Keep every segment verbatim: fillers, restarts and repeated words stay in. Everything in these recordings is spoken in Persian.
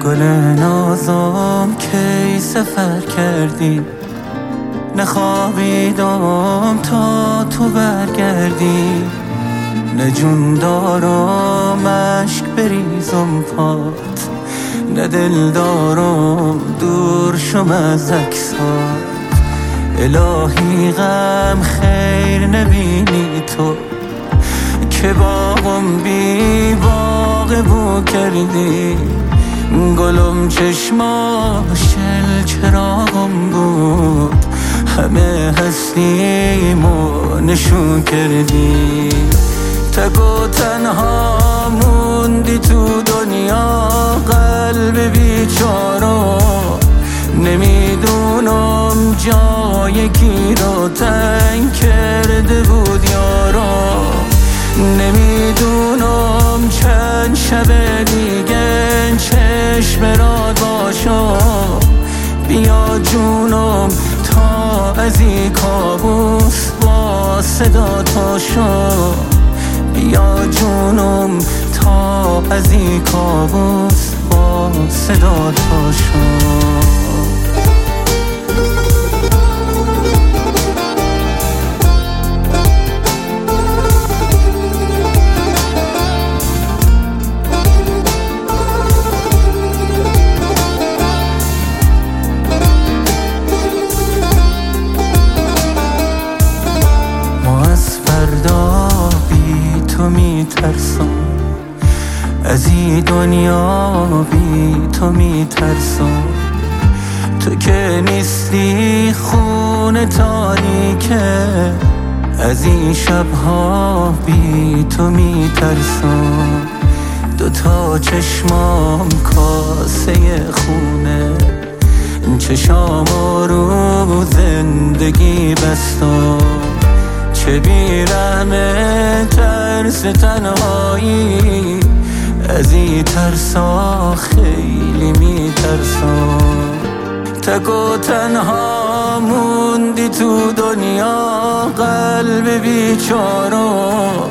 گل نازم کی سفر کردی، نخوابیدم تا تو برگردی. نه جون دارم اشک بریزم پات، نه دل دارم دور شم از عکسات. الهی غم خیر نبینی تو، که باغم بی باغ بو کردی. گلم چشماش شل چراغم بود، همه هستیمو نشون کردی. تک و تنها موندی تو دنیا، قلب بیچارو نمیدونم جای کی رو تنگ کرده بود یارو. نمیدونم چند شب دیگه چشم راد باشم. بیا جونم تا از این کابوس با صدا تاشم. بیا جونم تا از این کابوس با صدا تاشم. میترسم از این دنیا، بی تو میترسم. تو که نیستی خون تاریکه، از این شبها بی تو میترسم. دوتا چشمام کاسه خونه، چشام رو زندگی بستم. چه بیرحمه ترس تنهایی، از این ترسا خیلی میترسم. تک و تنها موندی تو دنیا، قلب بیچارو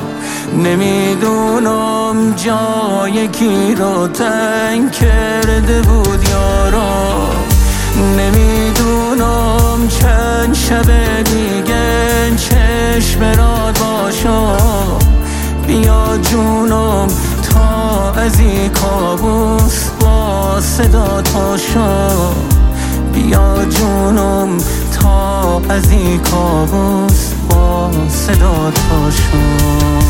نمیدونم جای کی رو تنگ کرده بود یارو. نمیدونم چند شب دیگه چشم راد باشم. بیا جونم تا از این کابوس با صدا تاشم. بیا جونم تا از این کابوس با صدا تاشم.